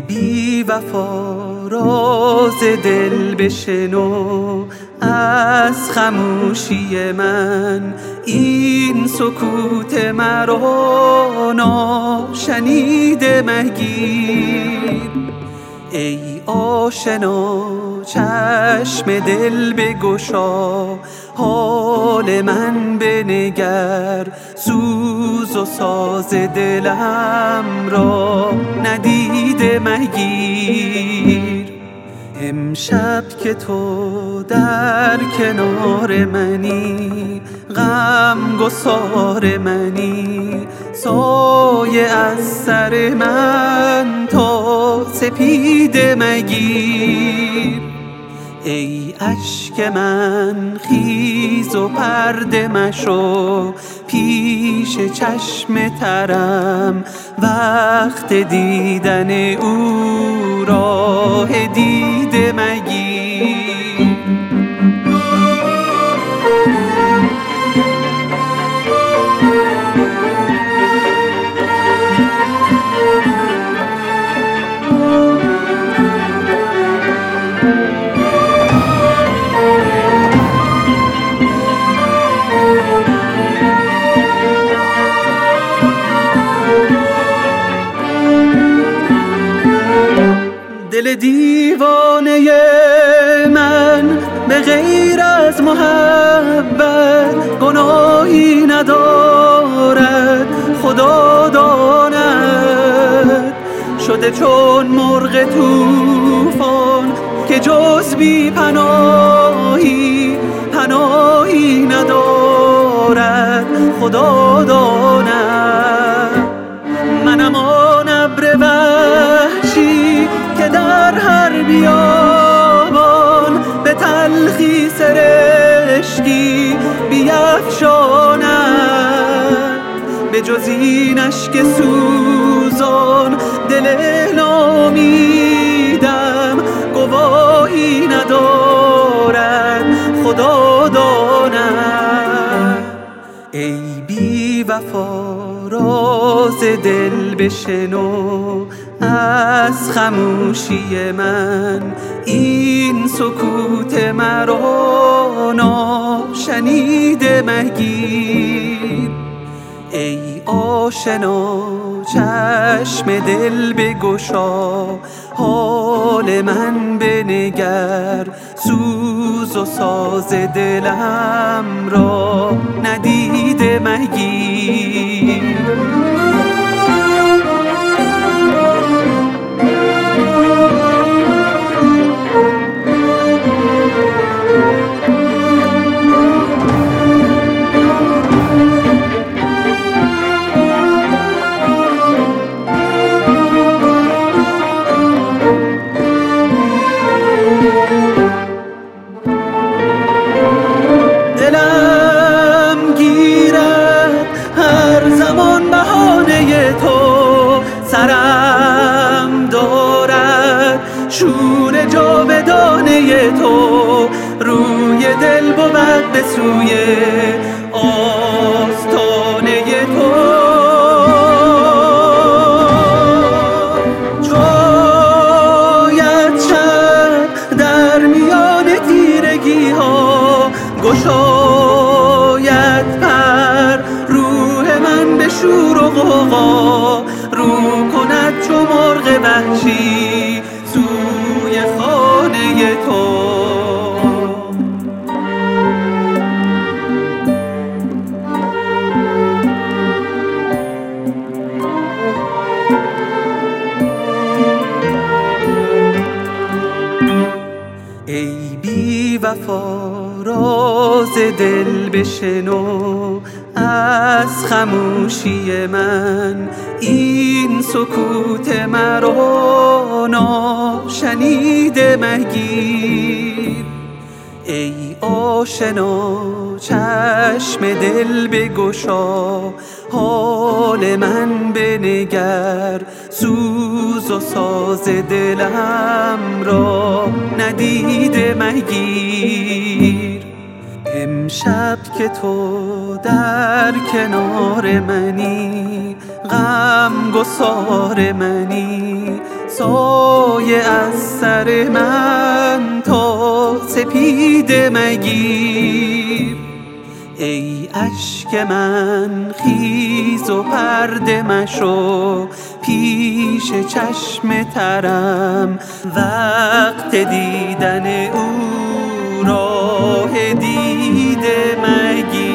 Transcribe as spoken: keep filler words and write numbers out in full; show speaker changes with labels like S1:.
S1: بی وفا راز دل بشنو از خموشی من، این سکوت مرا ناشنیده مگیر. ای آشنا چشم دل بگشا، حال من بنگر، سوز و ساز دلم را ندیده مگیر. امشب که تو در کنار منی، غم گسار منی، سایه از سر من تا سپیده مگیر. ای اشک من خیز و پرده مشو، پیش چشم ترم وقت دیدن او راه دیده مگیر. دل دیوانه من به غیر از محبت گناهی ندارد، خدا داند. شده چون مرغ طوفان که جز بی پناهی پناهی ندارد، خدا داند. منم آن ابر وحشی که در هر بیابان به تلخی سرشکی بیفشاند. به جز این اشک سوزان دل نامیدم گواهی ندارد، خدا داند. ای بی وفا راز دل بشنو از خموشی من، این سکوت مرا ناشنیده مگیر. ای آشنا چشم دل بگشا، حال من بنگر، سوز و ساز دلم را ندیده مگیر. دلم گیرد هر زمان بهانه تو، سرم دارد شور جاودانه تو، روی دل بود به سوی آستانه تو. جاید شب در میان تیرگی ها، گشاید پر روح من به شور و غوغا، رو کند چو مرغ وحشی سوی خانه تو. ای بی وفا راز دل بشنو از خموشی من، این سکوت مرا ناشنیده مگیر. ای آشنا چشم دل بگشا، حال من بنگر، سوز و ساز دلم را ندیده مگیر. امشب که تو در کنار منی، غم گسار منی، سایه از سر من تا سپیده مگیر. ای اشک من خیز و پرده مشو پیش چشم ترم، وقت دیدن او راه دیده مگیر.